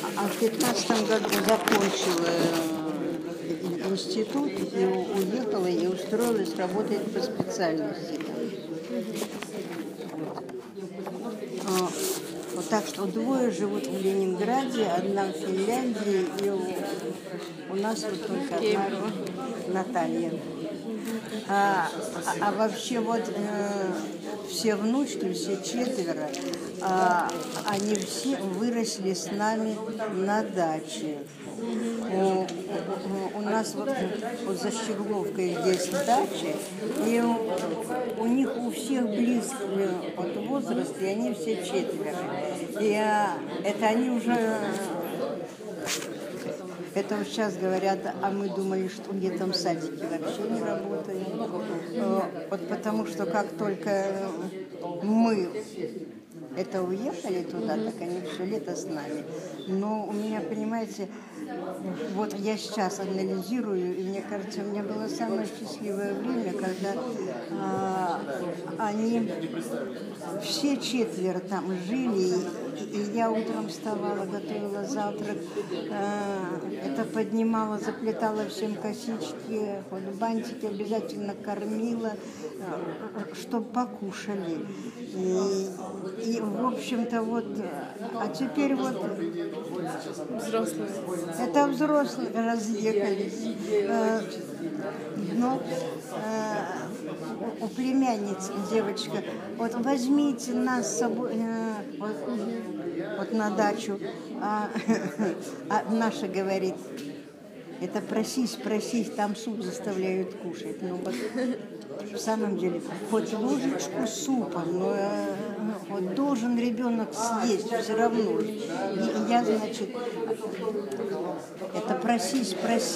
А в 15 году закончила институт и уехала, и устроилась работать по специальности. Вот так что двое живут в Ленинграде, одна в Финляндии, и у нас вот только одна Наталья. А вообще вот все внучки, все четверо, они все выросли с нами на даче. У нас вот за Щегловкой здесь дача, и у них у всех близкий вот возраст, и они все четверо. И это они уже... Это вот сейчас говорят, а мы думали, что в детском садике вообще не работаем. Вот потому что как только мы уехали туда, так они все лето с нами. Но у меня, понимаете, вот я сейчас анализирую, и мне кажется, у меня было самое счастливое время, когда они все четверо там жили, и я утром вставала, готовила завтрак, это поднимала, заплетала всем косички, вот бантики обязательно кормила, чтобы покушали. И в общем-то вот, а теперь вот... Взрослые. Это взрослые разъехались. Но у племянницы девочка, вот возьмите нас с собой вот на дачу, а наша говорит, это просись, там суп заставляют кушать. Ну, вот, в самом деле, хоть ложечку супа, но вот должен ребенок съесть все равно. И я, значит, это просись.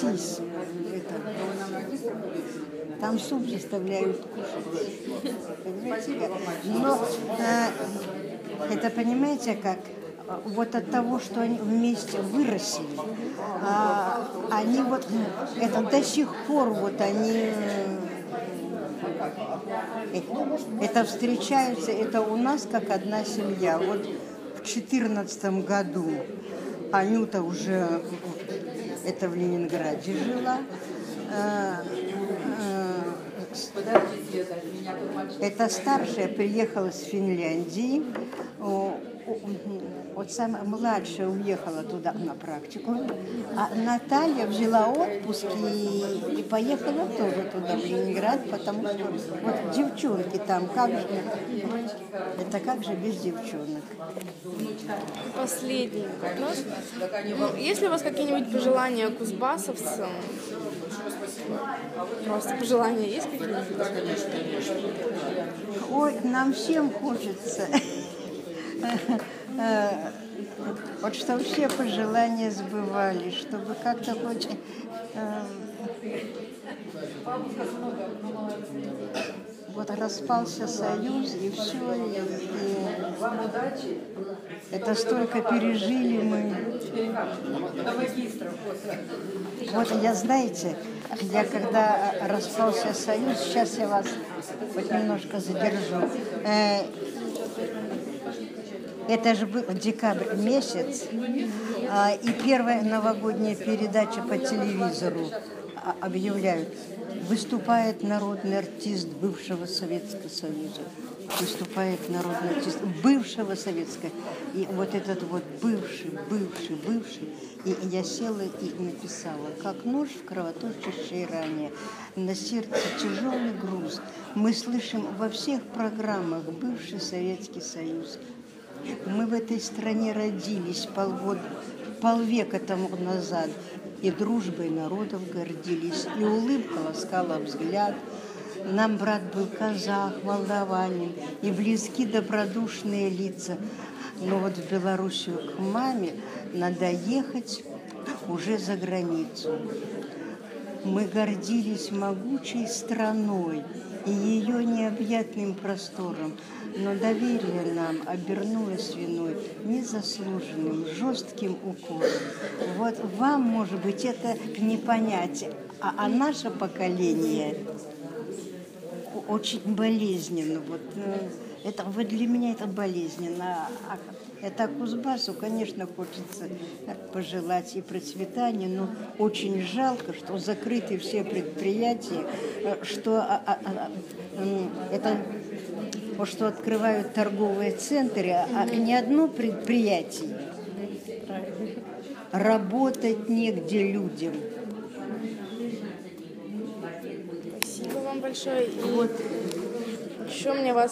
Там суп заставляют кушать. Понимаете? Но это, понимаете, как? Вот от того, что они вместе выросли, они вот, это до сих пор вот они, это встречаются, это у нас как одна семья. Вот в 2014 году Анюта уже, это в Ленинграде жила, эта старшая приехала с Финляндии, вот самая младшая уехала туда на практику, а Наталья взяла отпуск и поехала тоже туда, в Ленинград, потому что вот девчонки там, как же без девчонок. Последний вопрос. Есть ли у вас какие-нибудь пожелания кузбассовцам? Просто пожелания есть какие-нибудь? Ой, нам всем хочется. Вот чтобы все пожелания сбывались, чтобы как-то хоть... Вот распался союз, и все, и это столько пережили мы. Вот знаете, я когда распался союз, сейчас я вас вот немножко задержу. Это же был декабрь месяц, и первая новогодняя передача по телевизору объявляют. Выступает народный артист бывшего Советского Союза. Выступает народный артист бывшего Советского. И вот этот вот бывший. И я села и написала, как нож в кровоточащей ране. На сердце тяжелый груз. Мы слышим во всех программах бывший Советский Союз. Мы в этой стране родились полвека тому назад, и дружбой народов гордились, и улыбка ласкала взгляд. Нам брат был казах, молдаванин, и близки добродушные лица. Но вот в Белоруссию к маме надо ехать уже за границу. Мы гордились могучей страной и ее необъятным простором, но доверие нам обернулось виной незаслуженным, жестким укором. Вот вам, может быть, это не понять, а наше поколение очень болезненно. Вот для меня это болезненно. Это Кузбассу, конечно, хочется пожелать и процветания, но очень жалко, что закрыты все предприятия, что что открывают торговые центры, а ни одно предприятие. Работать негде людям. Спасибо вам большое. И Вот. еще мне вас